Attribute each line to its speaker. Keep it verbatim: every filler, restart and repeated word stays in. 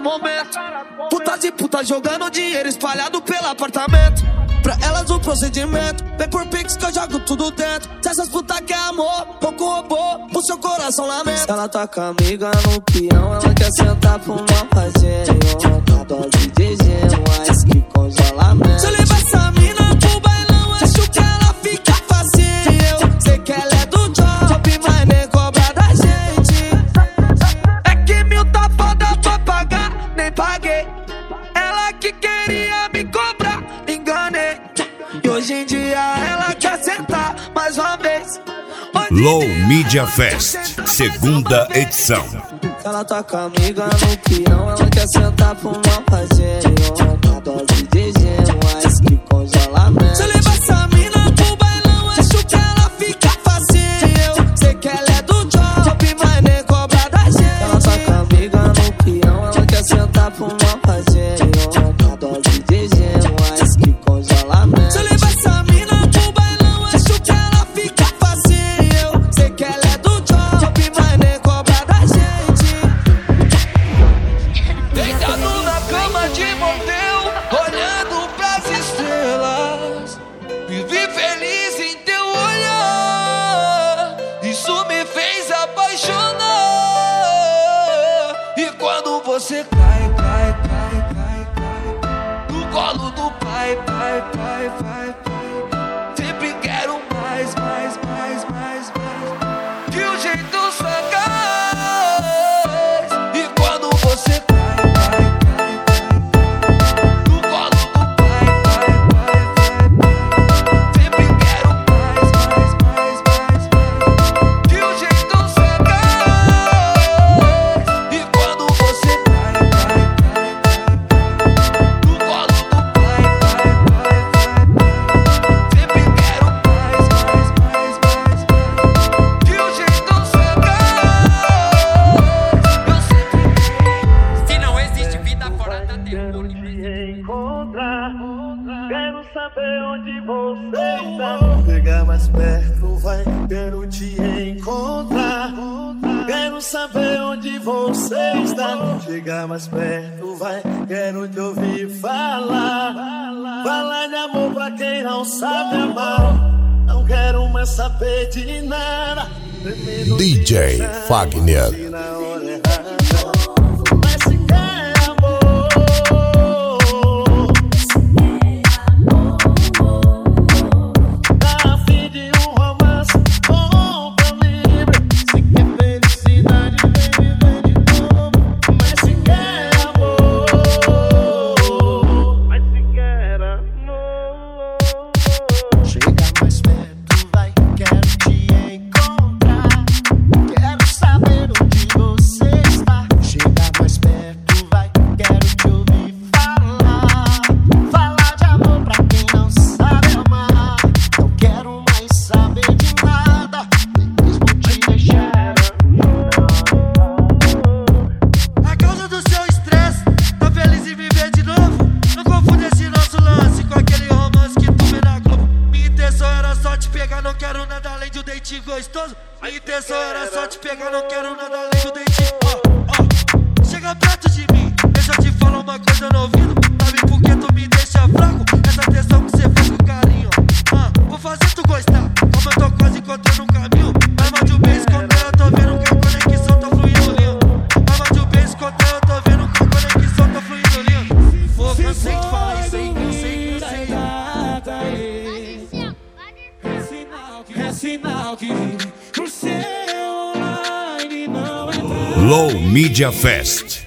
Speaker 1: momento. Puta de puta jogando dinheiro espalhado pelo apartamento. Pra elas o procedimento, vem por pix que eu jogo tudo dentro. Se essas puta quer amor, pouco robô, pro seu coração lamento. Ela tá com a amiga no peão, ela quer sentar pro mal fazer. Uma dose de gelo, ice que congelamento. Se eu levar essa mina pro bailão, acho que ela fica facinho. Eu sei que ela é do job, mas nem cobra da gente. É que mil tá foda pra pagar, nem paguei. Ela que queria me cobrar, enganei. E hoje em dia ela quer sentar mais uma vez.
Speaker 2: Low Media Fest, segunda edição.
Speaker 1: Ela tá com a amiga no peão, ela quer sentar pro mal fazer. Uma dose de gelo, ice que congelamento. Se eu levar essa mina pro bailão, acho que ela fica facinho. Eu sei que ela é do job, mas nem cobra da gente. Ela tá com a amiga no peão, ela quer sentar pro mal fazer. Uma dose de gelo, ice que congelamento. Se eu levar essa mina pro bailão, acho que ela fica facinho. Eu sei que ela é do job, mas nem cobra da gente. Deitado na cama de motel, olhando pras estrelas, vivi feliz em teu olhar. Isso me fez apaixonar. E quando você cai, cai, cai, cai, cai no colo do pai, pai, pai, pai, pai, sempre quero mais, mais, mais, mais, mais, de um jeito sagaz. E quando você cai, cai, cai, cai no colo do pai, pai, pai, pai, sempre quero mais, mais, mais, mais, mais, de um jeito sagaz. E quando você cai, cai, cai, cai no colo do pai, pai, pai, pai, sempre quero mais, mais, mais, mais, mais, de um jeito sagaz. Eu sempre
Speaker 3: Se não existe vida fora da terra,
Speaker 4: encontrar, quero saber onde você está. Chegar mais perto, vai, quero te encontrar. Quero saber onde você está. Chegar mais perto, vai, quero te ouvir falar. Falar de amor pra quem não sabe amar. Não quero mais saber de nada.
Speaker 2: D J Fagner.
Speaker 4: Na hora errada. Mas se quer amor, tá a fim de um romance bom pra livre. Se quer felicidade, vem viver de novo. Mas se quer amor, mas se quer amor, chega mais perto, vai, quero te encontrar. Quero saber onde você está. Chega mais perto, vai, quero te ouvir falar. Falar de amor pra quem não sabe amar. Não quero mais saber de nada, nem mesmo te deixar.
Speaker 5: A causa do seu estresse, tá feliz em viver de novo? Não confunde esse nosso lance com aquele romance que tu vê na Globo. Minha intenção era só te pegar, não quero nada além de um date gostoso. Minha intenção era só te pegar, não quero nada além de um date. Ó, ó, chega perto de mim, deixa eu te falar uma coisa no ouvido. Sabe por que tu me deixa fraco? Essa atenção que você faz com carinho. Ah, vou fazer tu gostar, como eu tô quase encontrando um caminho. Mas mais de um mês quando eu tô vendo que a conexão tá fluindo lindo. Mas mais de um mês quando eu tô vendo que a conexão tá fluindo lindo. Pô, cansei de falar isso aí, cansei, cansei.
Speaker 6: É sinal que o seu online não é
Speaker 2: Low Media Fest.